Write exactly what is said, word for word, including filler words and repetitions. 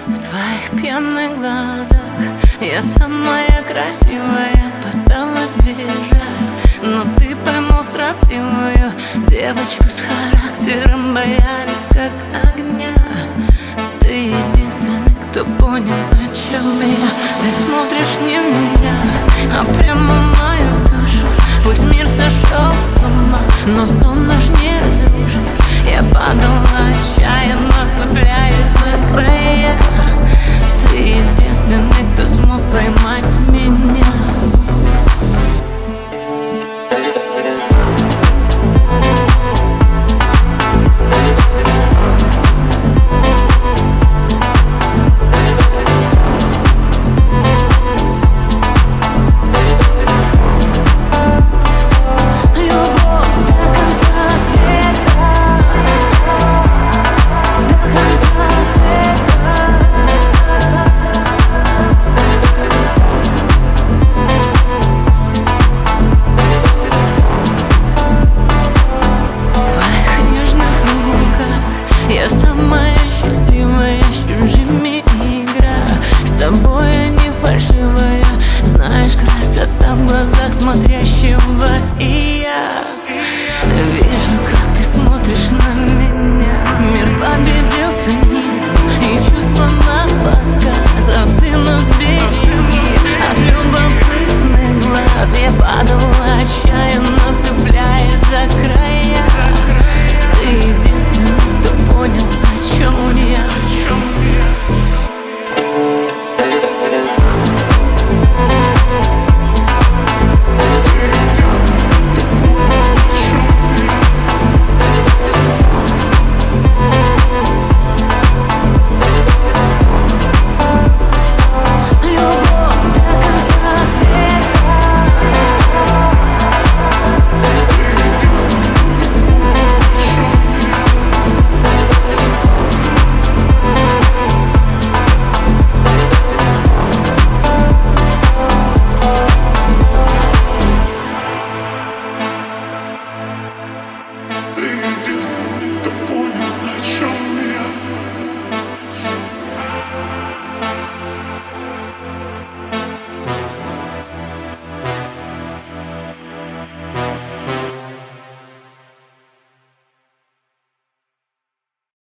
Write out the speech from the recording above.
В твоих пьяных глазах я самая красивая. Пыталась бежать, но ты поймал строптивую девочку с характером, боялись как огня. Ты единственный, кто понял, о чем я. Ты смотришь не в меня, а прямо в мою душу. Пусть мир сошел с ума, но сон наш не разрушить. Я падала отчаянно, цепляясь за края.